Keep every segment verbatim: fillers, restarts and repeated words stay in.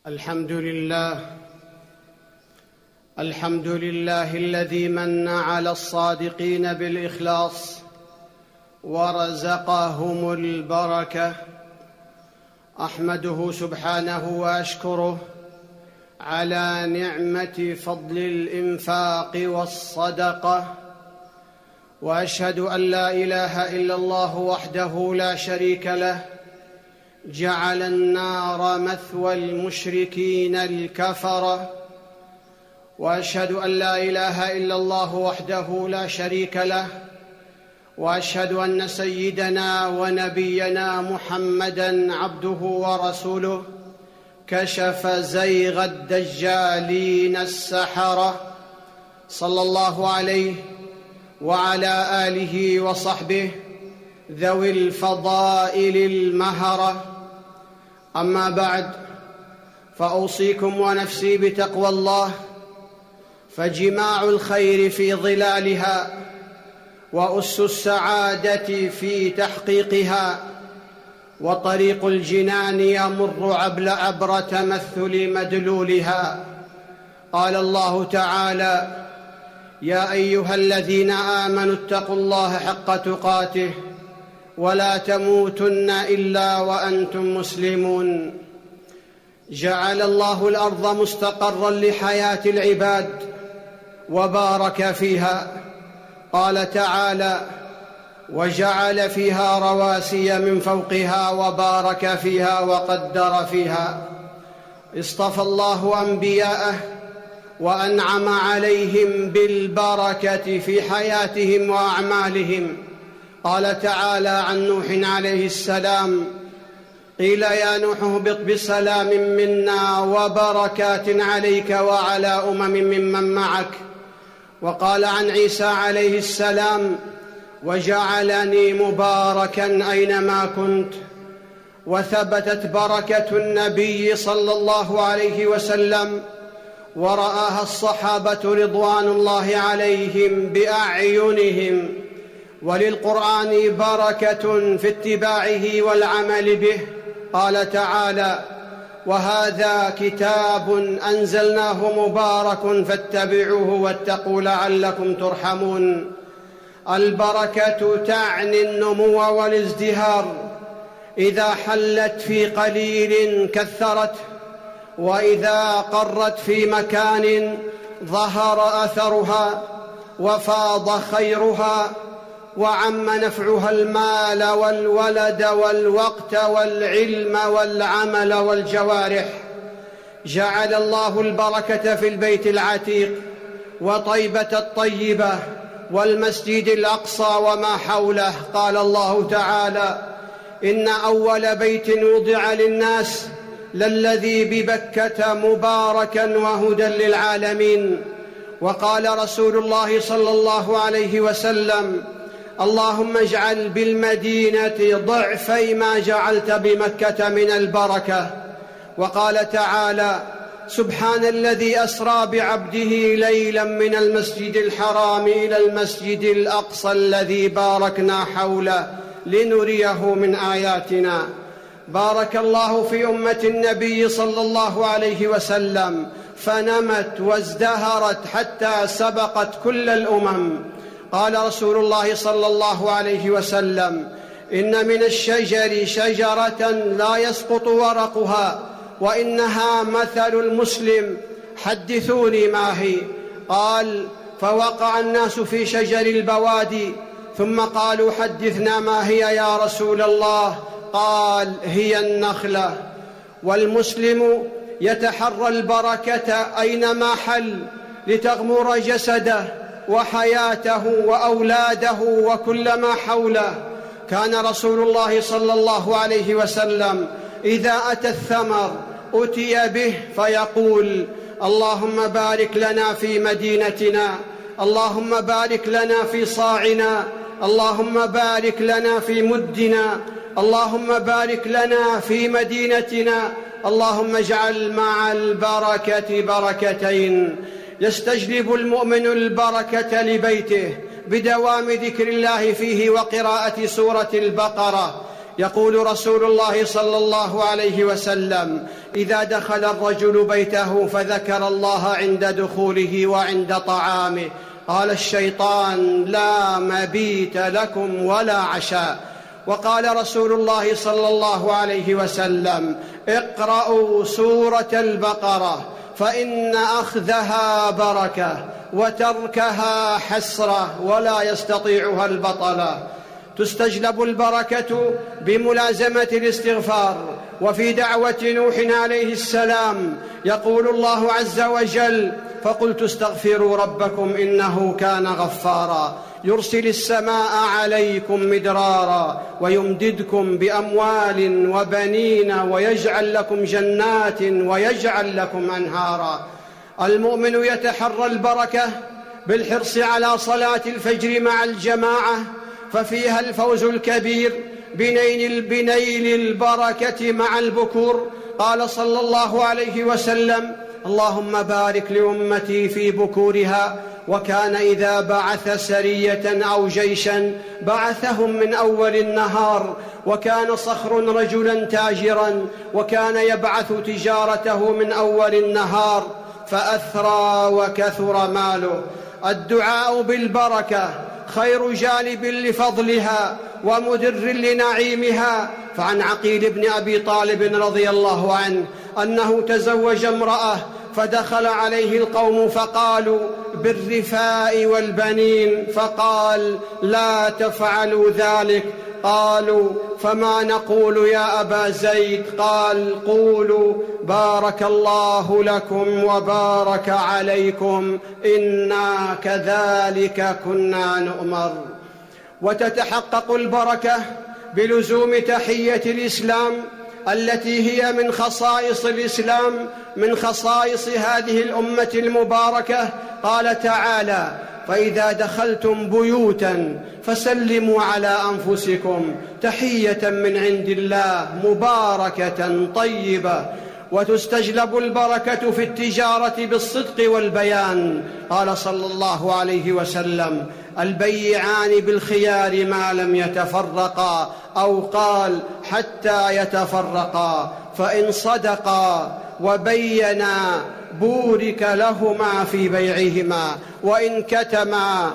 الحمد لله الحمد لله الذي من على الصادقين بالإخلاص ورزقهم البركة. أحمده سبحانه وأشكره على نعمة فضل الإنفاق والصدقة، وأشهد أن لا إله إلا الله وحده لا شريك له، جعل النار مثوى المشركين الكفرة. وأشهد أن لا إله إلا الله وحده لا شريك له، وأشهد أن سيدنا ونبينا محمدًا عبده ورسوله، كشف زيغ الدجالين السحرة، صلى الله عليه وعلى آله وصحبه ذوي الفضائل المهرة. أما بعد، فأوصيكم ونفسي بتقوى الله، فجماع الخير في ظلالها، وأس السعادة في تحقيقها، وطريق الجنان يمر عبر تمثل مدلولها. قال الله تعالى: يا أيها الذين آمنوا اتقوا الله حق تقاته ولا تموتن إلا وأنتم مسلمون. جعل الله الأرض مستقرا لحياة العباد وبارك فيها. قال تعالى: وجعل فيها رواسي من فوقها وبارك فيها وقدر فيها. اصطفى الله أنبياءه وأنعم عليهم بالبركة في حياتهم وأعمالهم. قال تعالى عن نوح عليه السلام: قيل يا نوح اهبط بسلام منا وبركات عليك وعلى أمم ممن معك. وقال عن عيسى عليه السلام: وجعلني مباركا أينما كنت. وثبتت بركة النبي صلى الله عليه وسلم ورآها الصحابة رضوان الله عليهم بأعينهم. وللقرآن بركة في اتباعه والعمل به. قال تعالى: وهذا كتاب أنزلناه مبارك فاتبعوه واتقوا لعلكم ترحمون. البركة تعني النمو والازدهار، إذا حلت في قليل كثرت، وإذا قرت في مكان ظهر أثرها وفاض خيرها، وعم نفعها المال والولد والوقت والعلم والعمل والجوارح. جعل الله البركة في البيت العتيق وطيبة الطيبة والمسجد الأقصى وما حوله. قال الله تعالى: إن أول بيت وضع للناس للذي ببكة مباركا وهدى للعالمين. وقال رسول الله صلى الله عليه وسلم: اللهم اجعل بالمدينة ضعفي ما جعلت بمكة من البركة. وقال تعالى: سبحان الذي أسرى بعبده ليلا من المسجد الحرام إلى المسجد الأقصى الذي باركنا حوله لنريه من آياتنا. بارك الله في أمة النبي صلى الله عليه وسلم، فنمت وازدهرت حتى سبقت كل الأمم. قال رسول الله صلى الله عليه وسلم: إن من الشجر شجرة لا يسقط ورقها وإنها مثل المسلم. حدثوني ما هي؟ قال: فوقع الناس في شجر البوادي، ثم قالوا: حدثنا ما هي يا رسول الله؟ قال: هي النخلة. والمسلم يتحرى البركة أينما حل لتغمر جسده وحياته وأولاده وكل ما حوله. كان رسول الله صلى الله عليه وسلم إذا أتى الثمر أتي به فيقول: اللهم بارك لنا في مدينتنا، اللهم بارك لنا في صاعنا، اللهم بارك لنا في مدنا، اللهم بارك لنا في مدينتنا، اللهم اجعل مع البركة بركتين. يستجلب المؤمن البركة لبيته بدوام ذكر الله فيه وقراءة سورة البقرة. يقول رسول الله صلى الله عليه وسلم: إذا دخل الرجل بيته فذكر الله عند دخوله وعند طعامه قال الشيطان: لا مبيت لكم ولا عشاء. وقال رسول الله صلى الله عليه وسلم: اقرأوا سورة البقرة فإن أخذها بركة وتركها حسرة ولا يستطيعها البطلة. تستجلب البركة بملازمة الاستغفار. وفي دعوة نوح عليه السلام يقول الله عز وجل: فقلت استغفروا ربكم إنه كان غفارا يرسل السماء عليكم مدرارا ويمددكم بأموال وبنين ويجعل لكم جنات ويجعل لكم أنهارا. المؤمن يتحرى البركة بالحرص على صلاة الفجر مع الجماعة، ففيها الفوز الكبير بنيل, بنيل البركة مع البكور. قال صلى الله عليه وسلم: اللهم بارك لأمتي في بكورها. وكان إذا بعث سرية أو جيشا بعثهم من أول النهار. وكان صخر رجلا تاجرا وكان يبعث تجارته من أول النهار فأثرى وكثر ماله. الدعاء بالبركة خير جالب لفضلها ومدر لنعيمها. فعن عقيل بن أبي طالب رضي الله عنه أنه تزوج امرأة فدخل عليه القوم فقالوا: بالرفاء والبنين، فقال: لا تفعلوا ذلك. قالوا: فما نقول يا أبا زيد؟ قال: قولوا بارك الله لكم وبارك عليكم إنا كذلك كنا نؤمر. وتتحقق البركة بلزوم تحية الإسلام التي هي من خصائص الإسلام، من خصائص هذه الأمة المباركة. قال تعالى: فإذا دخلتم بيوتا فسلموا على أنفسكم تحية من عند الله مباركة طيبة. وتستجلب البركة في التجارة بالصدق والبيان. قال صلى الله عليه وسلم: البيعان بالخيار ما لم يتفرقا، أو قال: حتى يتفرقا، فإن صدقا وبينا بورك لهما في بيعهما، وإن كتما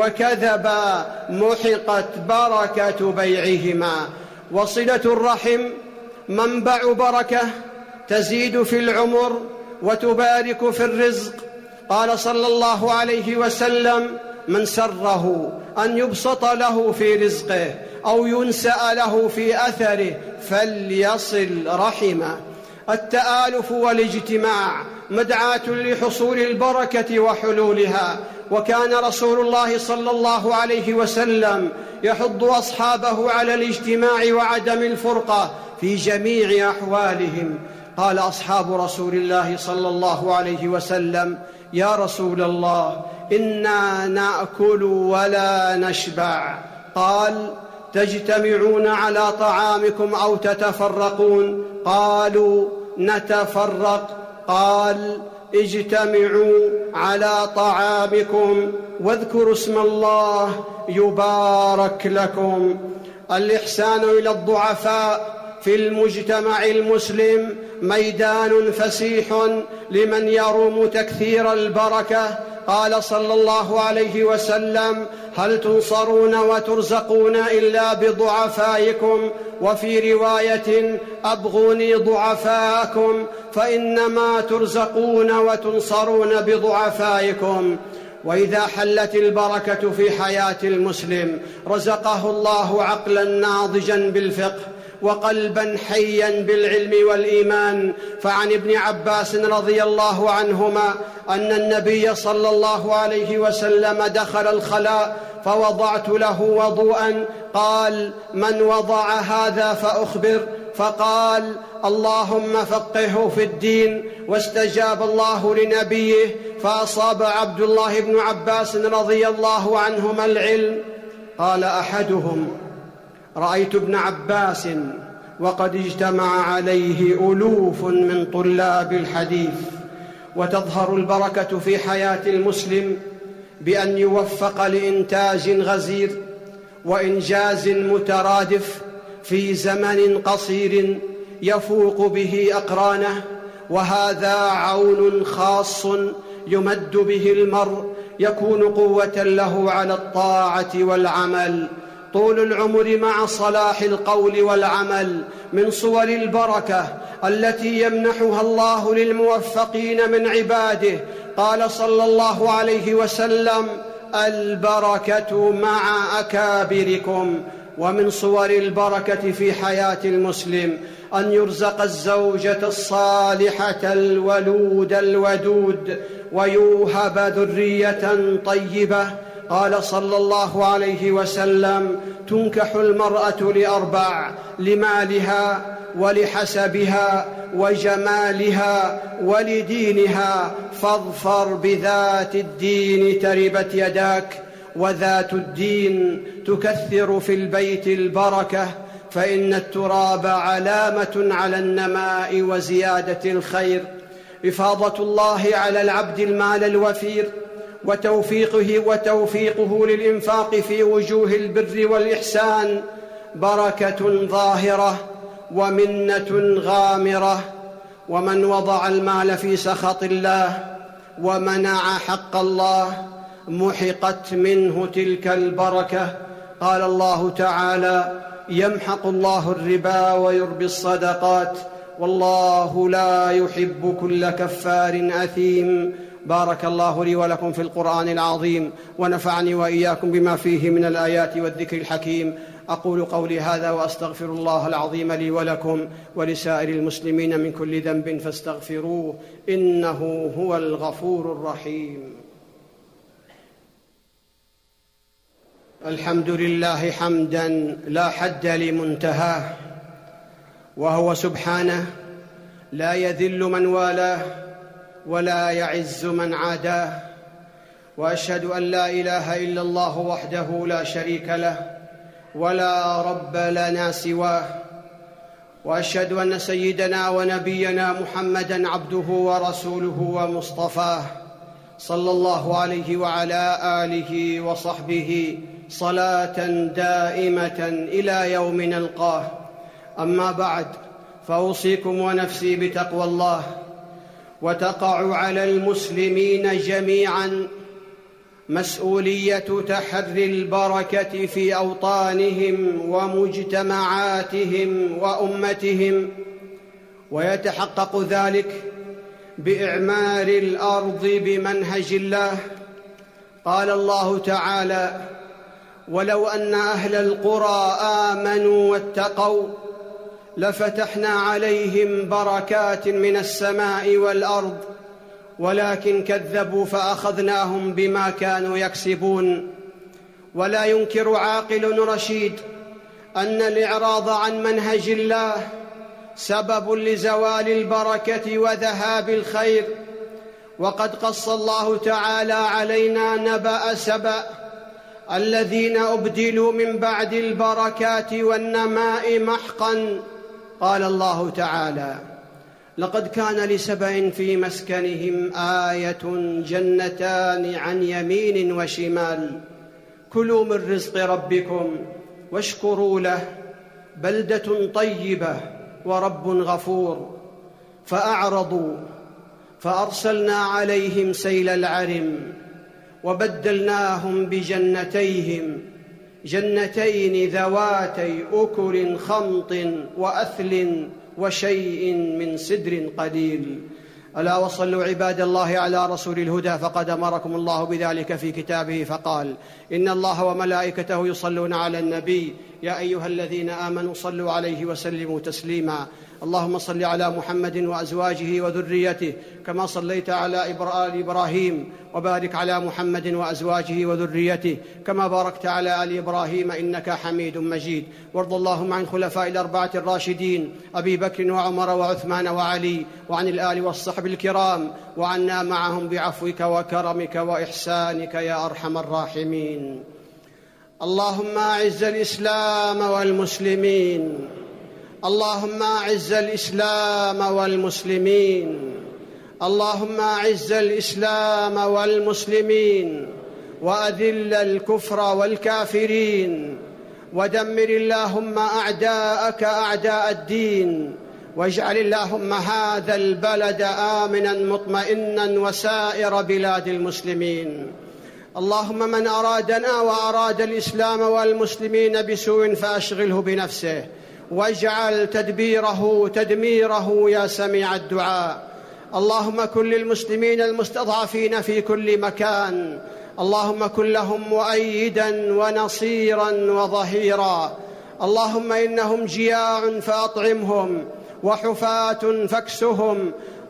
وكذبا محقت بركة بيعهما. وصلة الرحم منبع بركة تزيد في العمر وتبارك في الرزق. قال صلى الله عليه وسلم: من سره أن يبسط له في رزقه أو ينسأ له في أثره فليصل رحمه. التآلف والاجتماع مدعاة لحصول البركة وحلولها. وكان رسول الله صلى الله عليه وسلم يحض أصحابه على الاجتماع وعدم الفرقة في جميع أحوالهم. قال أصحاب رسول الله صلى الله عليه وسلم: يا رسول الله، إنا نأكل ولا نشبع. قال: تجتمعون على طعامكم أو تتفرقون؟ قالوا: نتفرق. قال: اجتمعوا على طعامكم واذكروا اسم الله يبارك لكم. الإحسان إلى الضعفاء في المجتمع المسلم ميدان فسيح لمن يروم تكثير البركة. قال صلى الله عليه وسلم: هل تنصرون وترزقون إلا بضعفائكم؟ وفي رواية: أبغوني ضعفاءكم فإنما ترزقون وتنصرون بضعفائكم. وإذا حلت البركة في حياة المسلم رزقه الله عقلا ناضجا بالفقه وقلبا حيا بالعلم والإيمان. فعن ابن عباس رضي الله عنهما أن النبي صلى الله عليه وسلم دخل الخلاء فوضعت له وضوءا. قال: من وضع هذا فأخبر؟ فقال: اللهم فقهه في الدين. واستجاب الله لنبيه فأصاب عبد الله بن عباس رضي الله عنهما العلم. قال أحدهم: رأيت ابن عباس وقد اجتمع عليه ألوف من طلاب الحديث. وتظهر البركة في حياة المسلم بأن يوفق لإنتاج غزير وإنجاز مترادف، في زمن قصير يفوق به أقرانه، وهذا عون خاص يمد به المرء يكون قوة له على الطاعة والعمل. طول العمر مع صلاح القول والعمل من صور البركة التي يمنحها الله للموفقين من عباده. قال صلى الله عليه وسلم: البركة مع أكابركم. ومن صور البركة في حياة المسلم أن يرزق الزوجة الصالحة الولود الودود ويوهب ذرية طيبة. قال صلى الله عليه وسلم: تنكح المرأة لأربع: لمالها ولحسبها وجمالها ولدينها، فاظفر بذات الدين تربت يداك. وذات الدين تكثر في البيت البركة، فإن التراب علامة على النماء وزيادة الخير. إفاضة الله على العبد المال الوفير وتوفيقه وتوفيقه للإنفاق في وجوه البر والإحسان بركة ظاهرة ومنة غامرة. ومن وضع المال في سخط الله ومنع حق الله محقت منه تلك البركة. قال الله تعالى: يمحق الله الربا ويربي الصدقات والله لا يحب كل كفار أثيم. بارك الله لي ولكم في القرآن العظيم، ونفعني وإياكم بما فيه من الآيات والذكر الحكيم. أقول قولي هذا وأستغفر الله العظيم لي ولكم ولسائر المسلمين من كل ذنب فاستغفروه، إنه هو الغفور الرحيم. الحمد لله حمدا لا حد لمنتهاه، وهو سبحانه لا يذل من والاه ولا يعز من عاداه. وأشهد أن لا إله إلا الله وحده لا شريك له ولا رب لنا سواه. وأشهد أن سيدنا ونبينا محمدًا عبده ورسوله ومصطفاه، صلى الله عليه وعلى آله وصحبه صلاة دائمة إلى يوم نلقاه. أما بعد، فأوصيكم ونفسي بتقوى الله. وتقع على المسلمين جميعاً مسؤولية تحري البركة في أوطانهم ومجتمعاتهم وأمتهم، ويتحقق ذلك بإعمار الأرض بمنهج الله. قال الله تعالى: ولو أن أهل القرى آمنوا واتقوا لفتحنا عليهم بركات من السماء والأرض ولكن كذبوا فأخذناهم بما كانوا يكسبون. ولا ينكر عاقل رشيد أن الإعراض عن منهج الله سبب لزوال البركة وذهاب الخير. وقد قص الله تعالى علينا نبأ سبأ الذين أبدلوا من بعد البركات والنماء محقا. قال الله تعالى: لقد كان لسبأ في مسكنهم آية جنتان عن يمين وشمال كلوا من رزق ربكم واشكروا له بلدة طيبة ورب غفور. فأعرضوا فأرسلنا عليهم سيل العرم وبدلناهم بجنتيهم جنتين ذواتي أكل خمط وأثل وشيء من سدر قليل. ألا وصلوا عباد الله على رسول الهدى، فقد أمركم الله بذلك في كتابه فقال: إن الله وملائكته يصلون على النبي يا أيها الذين آمنوا صلوا عليه وسلموا تسليما. اللهم صل على محمد وأزواجه وذريته كما صليت على آل إبراهيم، وبارك على محمد وأزواجه وذريته كما باركت على آل إبراهيم إنك حميد مجيد. وارض اللهم عن خلفاء الأربعة الراشدين أبي بكر وعمر وعثمان وعلي، وعن الآل والصحب الكرام، وعنا معهم بعفوك وكرمك وإحسانك يا أرحم الراحمين. اللهم أعز الإسلام والمسلمين، اللهم أعز الإسلام والمسلمين، اللهم أعز الإسلام والمسلمين، وأذل الكفر والكافرين، ودمر اللهم أعداءك أعداء الدين، واجعل اللهم هذا البلد آمنا مطمئنا وسائر بلاد المسلمين. اللهم من أرادنا وأراد الإسلام والمسلمين بسوء فأشغله بنفسه، واجعل تدبيره تدميره يا سميع الدعاء. اللهم كن للمسلمين المستضعفين في كل مكان، اللهم كن لهم مؤيدا ونصيرا وظهيرا. اللهم إنهم جياع فأطعمهم، وحفاة فاكسهم،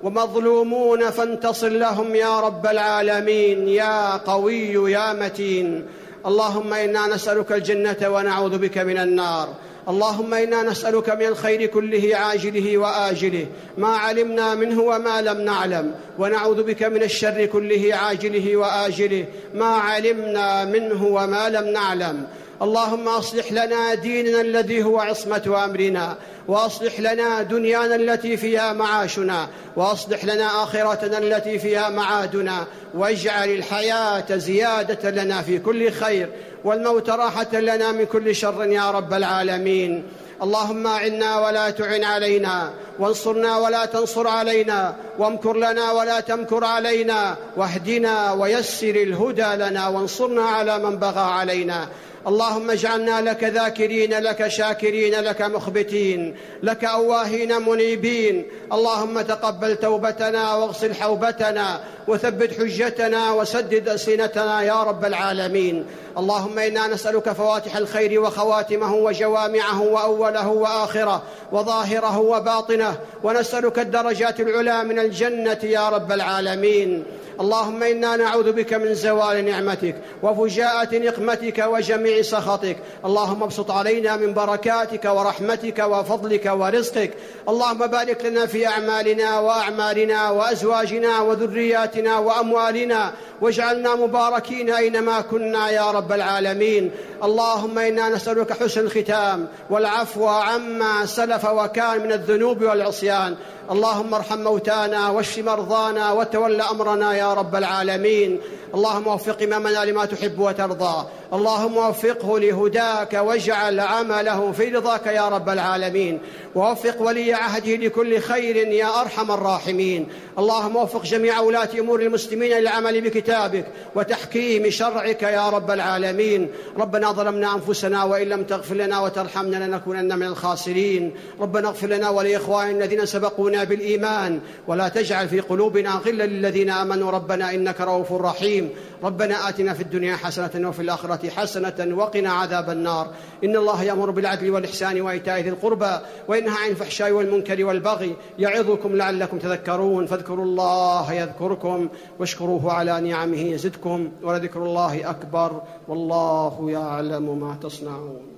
ومظلومون فانتصر لهم يا رب العالمين يا قوي يا متين. اللهم إنا نسألك الجنة ونعوذ بك من النار. اللهم إنا نسألك من الخير كله عاجله وآجله ما علمنا منه وما لم نعلم، ونعوذ بك من الشر كله عاجله وآجله ما علمنا منه وما لم نعلم. اللهم أصلح لنا ديننا الذي هو عصمة أمرنا، وأصلح لنا دنيانا التي فيها معاشنا، وأصلح لنا آخرتنا التي فيها معادنا، واجعل الحياة زيادة لنا في كل خير، والموت راحة لنا من كل شر يا رب العالمين. اللهم أعنا ولا تعن علينا، وانصرنا ولا تنصر علينا، وامكر لنا ولا تمكر علينا، واهدنا ويسر الهدى لنا، وانصرنا على من بغى علينا. اللهم اجعلنا لك ذاكرين، لك شاكرين، لك مخبتين، لك أواهين منيبين. اللهم تقبل توبتنا، واغسل حوبتنا، وثبت حجتنا، وسدد ألسنتنا يا رب العالمين. اللهم إنا نسألك فواتح الخير وخواتمه وجوامعه وأوله وآخره وظاهره وباطنه، ونسألك الدرجات العلى من الجنة يا رب العالمين. اللهم إنا نعوذ بك من زوال نعمتك وفجاءة نقمتك وجميع سخطك. اللهم ابسط علينا من بركاتك ورحمتك وفضلك ورزقك. اللهم بارك لنا في أعمالنا وأعمالنا وأزواجنا وذرياتنا وأموالنا، واجعلنا مباركين أينما كنا يا رب العالمين. اللهم إنا نسألك حسن الختام والعفو عما سلف وكان من الذنوب والعصيان. اللهم ارحم موتانا واشف مرضانا وتول أمرنا يا رب العالمين. اللهم وفق إمامنا لما تحب وترضى، اللهم وفقه لهداك، واجعل عمله في رضاك يا رب العالمين. ووفق ولي عهده لكل خير يا أرحم الراحمين. اللهم وفق جميع ولاة أمور المسلمين للعمل بكتابك وتحكيم شرعك يا رب العالمين. ربنا ظلمنا أنفسنا وإن لم تغفر لنا وترحمنا لنكونن من الخاسرين. ربنا اغفر لنا ولإخواننا الذين سبقونا بالإيمان، ولا تجعل في قلوبنا غلا للذين آمنوا ربنا إنك رؤوف رحيم. ربنا آتنا في الدنيا حسنة وفي الآخرة حسنة وقنا عذاب النار. إن الله يأمر بالعدل والإحسان وإيتاء ذي القربى وينهى عن الفحشاء والمنكر والبغي يعظكم لعلكم تذكرون. فاذكروا الله يذكركم، واشكروه على نعمه يزدكم، ولذكر الله أكبر، والله يعلم ما تصنعون.